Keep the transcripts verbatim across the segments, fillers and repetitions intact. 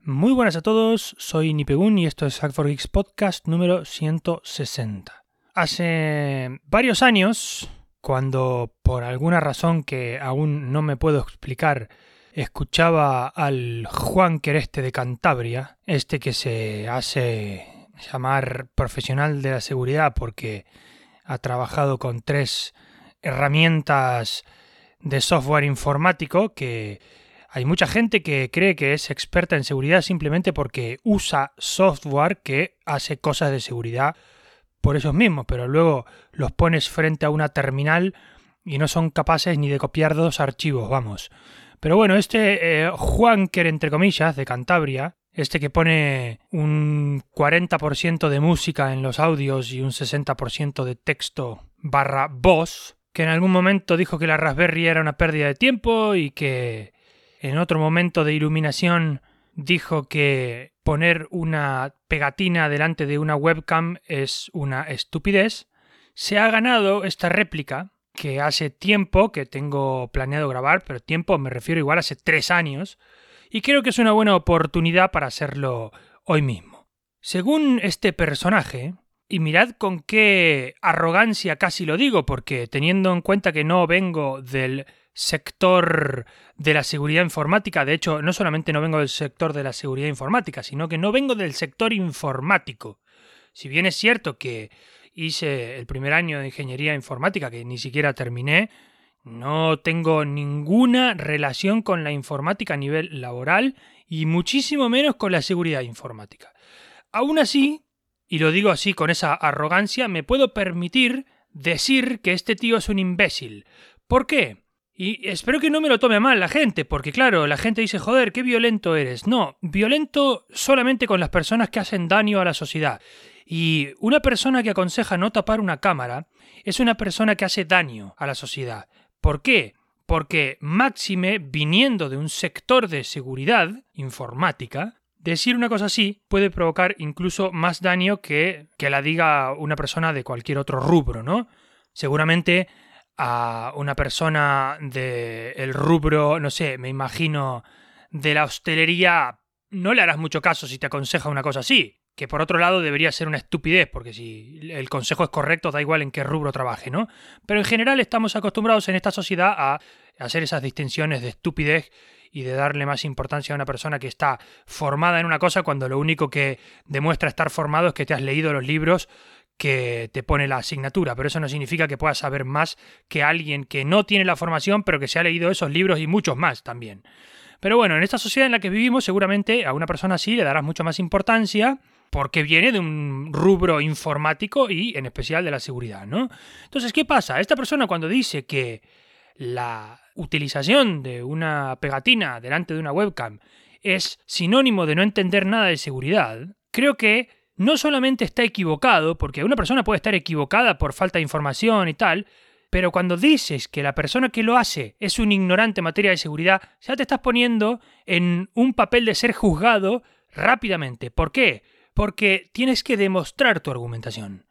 Muy buenas a todos, soy Nipegun y esto es Hack for Geeks Podcast número ciento sesenta. Hace varios años, cuando por alguna razón que aún no me puedo explicar, escuchaba al Juanker este de Cantabria, este que se hace llamar profesional de la seguridad porque ha trabajado con tres herramientas de software informático que hay mucha gente que cree que es experta en seguridad simplemente porque usa software que hace cosas de seguridad por esos mismos, pero luego los pones frente a una terminal y no son capaces ni de copiar dos archivos, vamos. Pero bueno, este eh, Juanker, entre comillas, de Cantabria, este que pone un cuarenta por ciento de música en los audios y un sesenta por ciento de texto barra voz, que en algún momento dijo que la Raspberry era una pérdida de tiempo y que en otro momento de iluminación dijo que poner una pegatina delante de una webcam es una estupidez. Se ha ganado esta réplica que hace tiempo que tengo planeado grabar, pero tiempo me refiero igual hace tres años, y creo que es una buena oportunidad para hacerlo hoy mismo. Según este personaje, y mirad con qué arrogancia casi lo digo, porque teniendo en cuenta que no vengo del sector de la seguridad informática, de hecho, no solamente no vengo del sector de la seguridad informática, sino que no vengo del sector informático. Si bien es cierto que hice el primer año de ingeniería informática, que ni siquiera terminé, no tengo ninguna relación con la informática a nivel laboral y muchísimo menos con la seguridad informática. Aún así, y lo digo así con esa arrogancia, me puedo permitir decir que este tío es un imbécil. ¿Por qué? Y espero que no me lo tome mal la gente, porque claro, la gente dice, joder, qué violento eres. No, violento solamente con las personas que hacen daño a la sociedad. Y una persona que aconseja no tapar una cámara es una persona que hace daño a la sociedad. ¿Por qué? Porque máxime, viniendo de un sector de seguridad informática, decir una cosa así puede provocar incluso más daño que que la diga una persona de cualquier otro rubro, ¿no? Seguramente a una persona del rubro, no sé, me imagino, de la hostelería, no le harás mucho caso si te aconseja una cosa así, que por otro lado debería ser una estupidez, porque si el consejo es correcto da igual en qué rubro trabaje, ¿no? Pero en general estamos acostumbrados en esta sociedad a hacer esas distinciones de estupidez y de darle más importancia a una persona que está formada en una cosa cuando lo único que demuestra estar formado es que te has leído los libros que te pone la asignatura, pero eso no significa que puedas saber más que alguien que no tiene la formación, pero que se ha leído esos libros y muchos más también. Pero bueno, en esta sociedad en la que vivimos, seguramente a una persona así le darás mucha más importancia porque viene de un rubro informático y en especial de la seguridad, ¿no? Entonces, ¿qué pasa? Esta persona cuando dice que la utilización de una pegatina delante de una webcam es sinónimo de no entender nada de seguridad, creo que no solamente está equivocado, porque una persona puede estar equivocada por falta de información y tal, pero cuando dices que la persona que lo hace es un ignorante en materia de seguridad, ya te estás poniendo en un papel de ser juzgado rápidamente. ¿Por qué? Porque tienes que demostrar tu argumentación.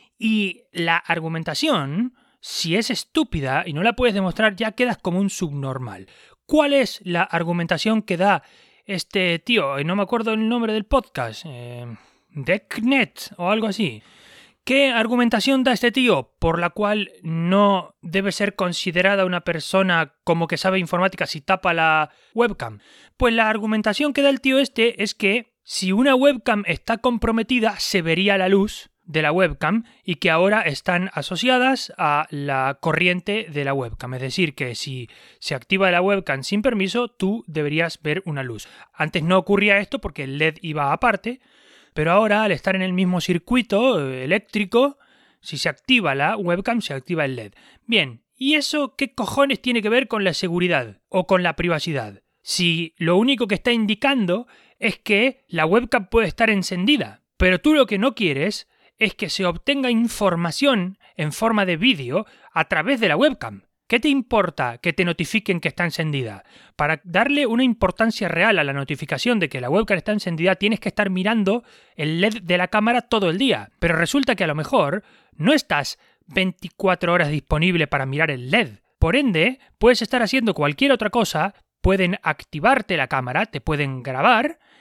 Y la argumentación, si es estúpida y no la puedes demostrar, ya quedas como un subnormal. ¿Cuál es la argumentación que da este tío? No me acuerdo el nombre del podcast. Eh... DeckNet o algo así. ¿Qué argumentación da este tío por la cual no debe ser considerada una persona como que sabe informática si tapa la webcam? Pues la argumentación que da el tío este es que si una webcam está comprometida se vería la luz de la webcam y que ahora están asociadas a la corriente de la webcam. Es decir, que si se activa la webcam sin permiso, tú deberías ver una luz. Antes no ocurría esto porque el L E D iba aparte, pero ahora, al estar en el mismo circuito eléctrico, si se activa la webcam, se activa el L E D. Bien, ¿y eso qué cojones tiene que ver con la seguridad o con la privacidad? Si lo único que está indicando es que la webcam puede estar encendida, pero tú lo que no quieres es que se obtenga información en forma de vídeo a través de la webcam. ¿Qué te importa que te notifiquen que está encendida? Para darle una importancia real a la notificación de que la webcam está encendida, tienes que estar mirando el L E D de la cámara todo el día. Pero resulta que a lo mejor no estás veinticuatro horas disponible para mirar el L E D. Por ende, puedes estar haciendo cualquier otra cosa, pueden activarte la cámara, te pueden grabar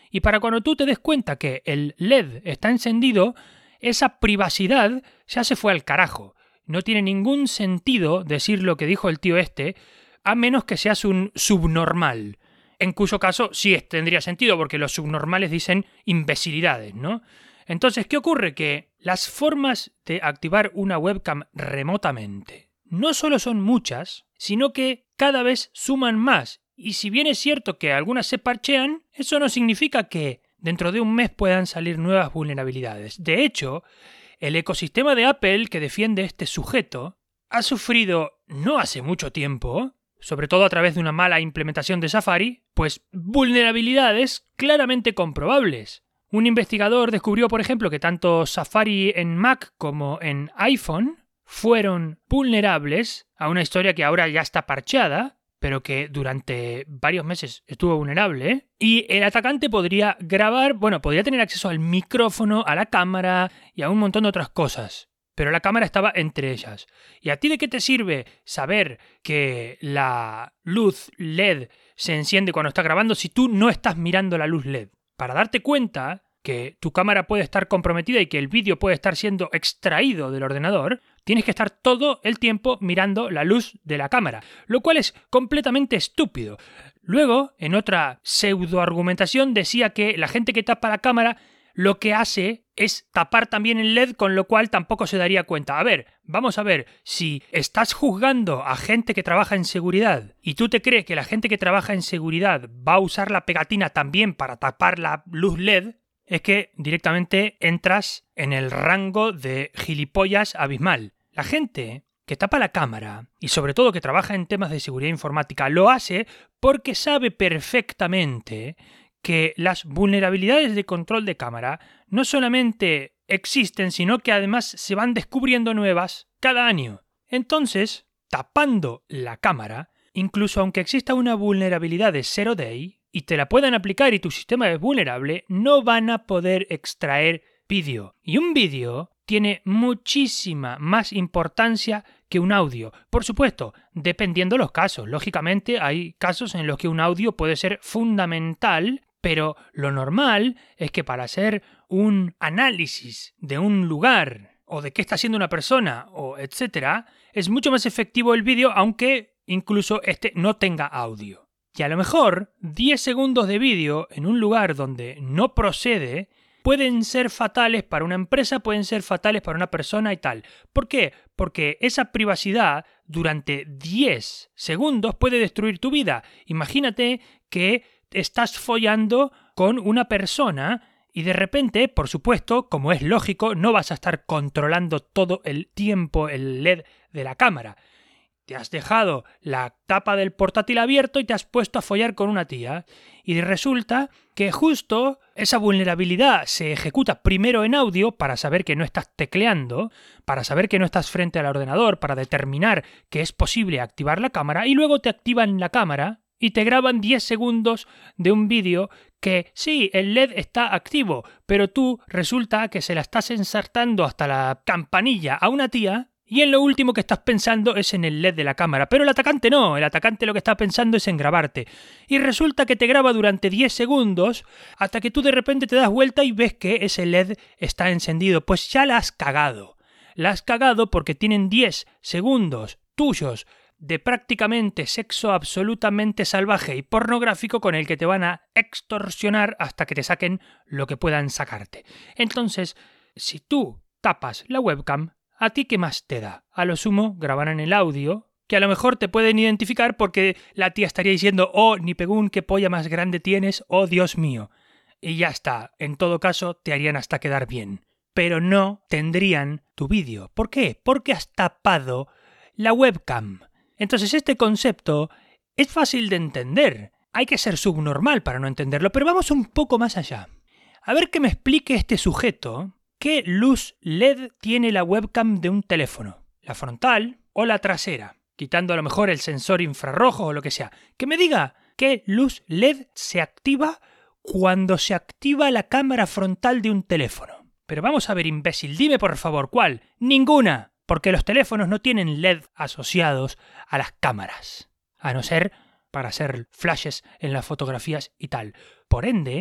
Y para cuando tú te des cuenta que el L E D está encendido, esa privacidad ya se fue al carajo. No tiene ningún sentido decir lo que dijo el tío este, a menos que seas un subnormal. En cuyo caso sí tendría sentido, porque los subnormales dicen imbecilidades, ¿no? Entonces, ¿qué ocurre? Que las formas de activar una webcam remotamente no solo son muchas, sino que cada vez suman más. Y si bien es cierto que algunas se parchean, eso no significa que dentro de un mes puedan salir nuevas vulnerabilidades. De hecho, el ecosistema de Apple que defiende este sujeto ha sufrido no hace mucho tiempo, sobre todo a través de una mala implementación de Safari, pues vulnerabilidades claramente comprobables. Un investigador descubrió, por ejemplo, que tanto Safari en Mac como en iPhone fueron vulnerables a una historia que ahora ya está parcheada, pero que durante varios meses estuvo vulnerable, y el atacante podría grabar, bueno, podría tener acceso al micrófono, a la cámara y a un montón de otras cosas. Pero la cámara estaba entre ellas. ¿Y a ti de qué te sirve saber que la luz L E D se enciende cuando está grabando si tú no estás mirando la luz L E D? Para darte cuenta que tu cámara puede estar comprometida y que el vídeo puede estar siendo extraído del ordenador, tienes que estar todo el tiempo mirando la luz de la cámara, lo cual es completamente estúpido. Luego, en otra pseudoargumentación, decía que la gente que tapa la cámara lo que hace es tapar también el L E D, con lo cual tampoco se daría cuenta. A ver, vamos a ver, si estás juzgando a gente que trabaja en seguridad y tú te crees que la gente que trabaja en seguridad va a usar la pegatina también para tapar la luz L E D, es que directamente entras en el rango de gilipollas abismal. La gente que tapa la cámara, y sobre todo que trabaja en temas de seguridad informática, lo hace porque sabe perfectamente que las vulnerabilidades de control de cámara no solamente existen, sino que además se van descubriendo nuevas cada año. Entonces, tapando la cámara, incluso aunque exista una vulnerabilidad de zero day y te la puedan aplicar y tu sistema es vulnerable, no van a poder extraer vídeo. Y un vídeo tiene muchísima más importancia que un audio. Por supuesto, dependiendo los casos. Lógicamente, hay casos en los que un audio puede ser fundamental, pero lo normal es que para hacer un análisis de un lugar o de qué está haciendo una persona o etcétera, es mucho más efectivo el vídeo, aunque incluso este no tenga audio. Y a lo mejor diez segundos de vídeo en un lugar donde no procede pueden ser fatales para una empresa, pueden ser fatales para una persona y tal. ¿Por qué? Porque esa privacidad durante diez segundos puede destruir tu vida. Imagínate que estás follando con una persona y de repente, por supuesto, como es lógico, no vas a estar controlando todo el tiempo el L E D de la cámara. Te has dejado la tapa del portátil abierto y te has puesto a follar con una tía. Y resulta que justo esa vulnerabilidad se ejecuta primero en audio para saber que no estás tecleando, para saber que no estás frente al ordenador, para determinar que es posible activar la cámara, y luego te activan la cámara y te graban diez segundos de un vídeo que sí, el L E D está activo, pero tú resulta que se la estás ensartando hasta la campanilla a una tía. Y en lo último que estás pensando es en el L E D de la cámara. Pero el atacante no, el atacante lo que está pensando es en grabarte. Y resulta que te graba durante diez segundos hasta que tú de repente te das vuelta y ves que ese L E D está encendido. Pues ya la has cagado. La has cagado porque tienen diez segundos tuyos de prácticamente sexo absolutamente salvaje y pornográfico con el que te van a extorsionar hasta que te saquen lo que puedan sacarte. Entonces, si tú tapas la webcam, ¿a ti qué más te da? A lo sumo grabarán el audio, que a lo mejor te pueden identificar porque la tía estaría diciendo «Oh, ni pegún, qué polla más grande tienes, oh Dios mío». Y ya está, en todo caso te harían hasta quedar bien. Pero no tendrían tu vídeo. ¿Por qué? Porque has tapado la webcam. Entonces este concepto es fácil de entender. Hay que ser subnormal para no entenderlo, pero vamos un poco más allá. A ver que me explique este sujeto ¿qué luz L E D tiene la webcam de un teléfono? ¿La frontal o la trasera? Quitando a lo mejor el sensor infrarrojo o lo que sea. Que me diga qué luz L E D se activa cuando se activa la cámara frontal de un teléfono. Pero vamos a ver, imbécil, dime por favor, ¿cuál? ¡Ninguna! Porque los teléfonos no tienen L E D asociados a las cámaras. A no ser para hacer flashes en las fotografías y tal. Por ende,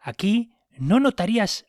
Aquí no notarías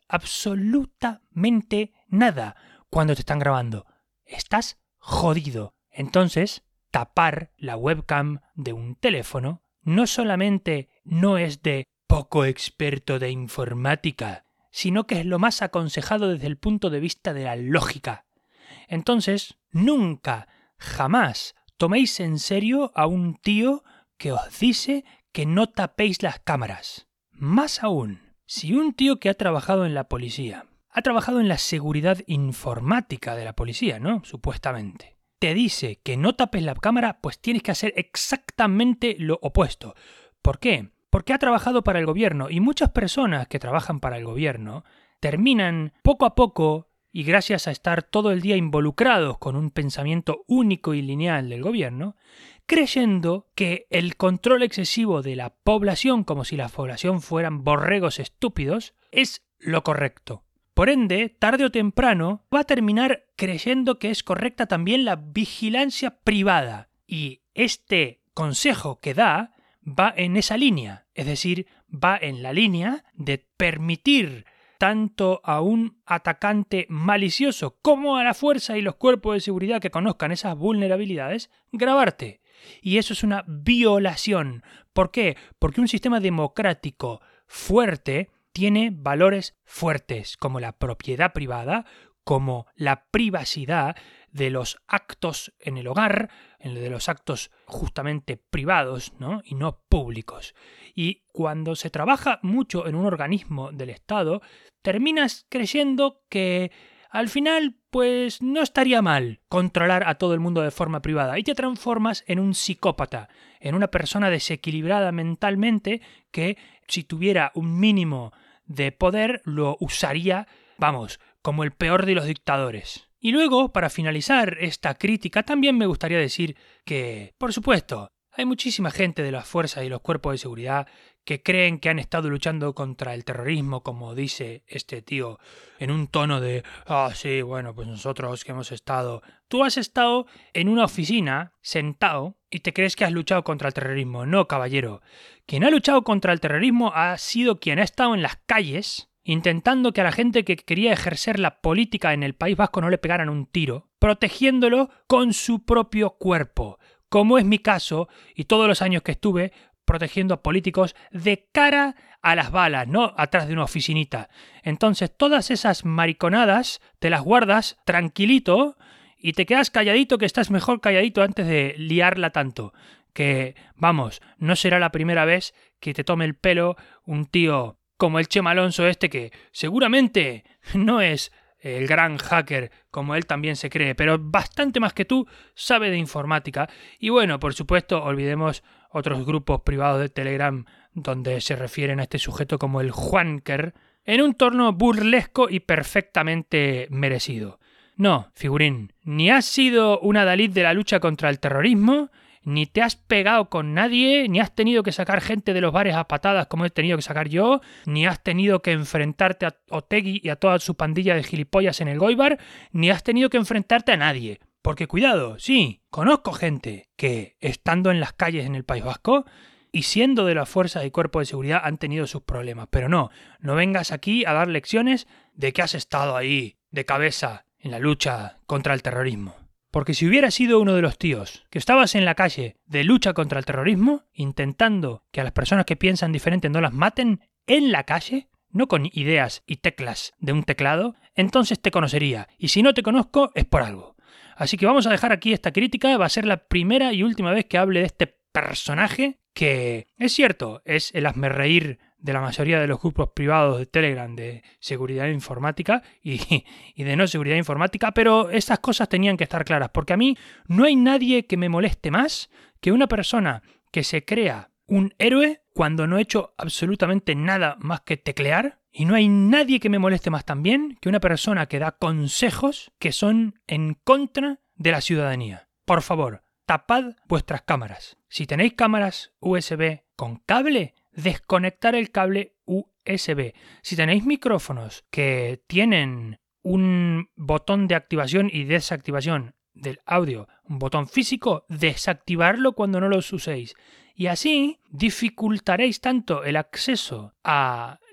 absolutamente nada cuando te están grabando. Estás jodido. Entonces, tapar la webcam de un teléfono no solamente no es de poco experto de informática, sino que es lo más aconsejado desde el punto de vista de la lógica. Entonces, nunca, jamás toméis en serio a un tío que os dice que no tapéis las cámaras. Más aún, si un tío que ha trabajado en la policía, ha trabajado en la seguridad informática de la policía, ¿no? Supuestamente, te dice que no tapes la cámara, pues tienes que hacer exactamente lo opuesto. ¿Por qué? Porque ha trabajado para el gobierno y muchas personas que trabajan para el gobierno terminan poco a poco, y gracias a estar todo el día involucrados con un pensamiento único y lineal del gobierno, creyendo que el control excesivo de la población, como si la población fueran borregos estúpidos, es lo correcto. Por ende, tarde o temprano, va a terminar creyendo que es correcta también la vigilancia privada. Y este consejo que da va en esa línea, es decir, va en la línea de permitir tanto a un atacante malicioso como a la fuerza y los cuerpos de seguridad que conozcan esas vulnerabilidades, grabarte. Y eso es una violación. ¿Por qué? Porque un sistema democrático fuerte tiene valores fuertes, como la propiedad privada, como la privacidad de los actos en el hogar, de los actos justamente privados, ¿no? Y no públicos. Y cuando se trabaja mucho en un organismo del Estado, terminas creyendo que al final, pues no estaría mal controlar a todo el mundo de forma privada y te transformas en un psicópata, en una persona desequilibrada mentalmente que, si tuviera un mínimo de poder, lo usaría, vamos, como el peor de los dictadores. Y luego, para finalizar esta crítica, también me gustaría decir que, por supuesto, hay muchísima gente de las fuerzas y los cuerpos de seguridad que creen que han estado luchando contra el terrorismo, como dice este tío, en un tono de ah, sí, bueno, pues nosotros que hemos estado... Tú has estado en una oficina, sentado, y te crees que has luchado contra el terrorismo. No, caballero. Quien ha luchado contra el terrorismo ha sido quien ha estado en las calles, intentando que a la gente que quería ejercer la política en el País Vasco no le pegaran un tiro, protegiéndolo con su propio cuerpo, como es mi caso, y todos los años que estuve protegiendo a políticos de cara a las balas, no atrás de una oficinita. Entonces, todas esas mariconadas te las guardas tranquilito y te quedas calladito, que estás mejor calladito antes de liarla tanto. Que, vamos, no será la primera vez que te tome el pelo un tío como el Chema Alonso este, que seguramente no es el gran hacker como él también se cree, pero bastante más que tú sabe de informática. Y bueno, por supuesto, olvidemos otros grupos privados de Telegram donde se refieren a este sujeto como el Juanker, en un tono burlesco y perfectamente merecido. No, figurín, ni has sido un adalid de la lucha contra el terrorismo, ni te has pegado con nadie, ni has tenido que sacar gente de los bares a patadas como he tenido que sacar yo, ni has tenido que enfrentarte a Otegi y a toda su pandilla de gilipollas en el Goibar, ni has tenido que enfrentarte a nadie. Porque cuidado, sí, conozco gente que, estando en las calles en el País Vasco y siendo de las fuerzas y cuerpos de seguridad, han tenido sus problemas. Pero no, no vengas aquí a dar lecciones de que has estado ahí, de cabeza, en la lucha contra el terrorismo. Porque si hubieras sido uno de los tíos que estabas en la calle de lucha contra el terrorismo, intentando que a las personas que piensan diferente no las maten en la calle, no con ideas y teclas de un teclado, entonces te conocería. Y si no te conozco, es por algo. Así que vamos a dejar aquí esta crítica. Va a ser la primera y última vez que hable de este personaje que, es cierto, es el hazmerreír de la mayoría de los grupos privados de Telegram de seguridad informática y, y de no seguridad informática, pero esas cosas tenían que estar claras, porque a mí no hay nadie que me moleste más que una persona que se crea un héroe cuando no he hecho absolutamente nada más que teclear, y no hay nadie que me moleste más también que una persona que da consejos que son en contra de la ciudadanía. Por favor, tapad vuestras cámaras. Si tenéis cámaras U S B con cable, desconectar el cable U S B. Si tenéis micrófonos que tienen un botón de activación y desactivación del audio, un botón físico, desactivarlo cuando no los uséis. Y así dificultaréis tanto el acceso a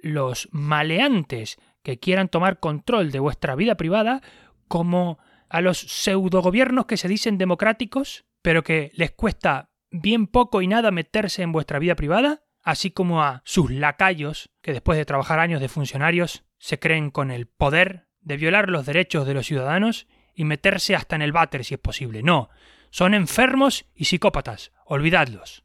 los maleantes que quieran tomar control de vuestra vida privada como a los pseudogobiernos que se dicen democráticos, pero que les cuesta bien poco y nada meterse en vuestra vida privada, así como a sus lacayos que después de trabajar años de funcionarios se creen con el poder de violar los derechos de los ciudadanos y meterse hasta en el váter si es posible. No, son enfermos y psicópatas, olvidadlos.